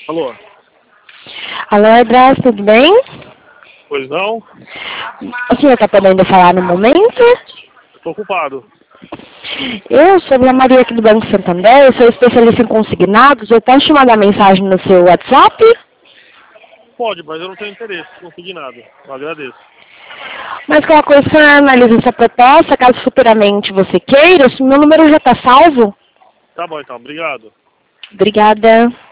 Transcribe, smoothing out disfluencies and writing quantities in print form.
Alô? Alô, Edras, tudo bem? Pois não? O senhor está podendo falar no momento? Estou ocupado. Eu sou a Maria aqui do Banco Santander, eu sou especialista em consignados. Eu posso te mandar mensagem no seu WhatsApp? Pode, mas eu não tenho interesse, não consegui nada. Eu agradeço. Mas qualquer coisa, o senhor analisa essa proposta, caso futuramente você queira. O meu número já está salvo? Tá bom então, obrigado. Obrigada.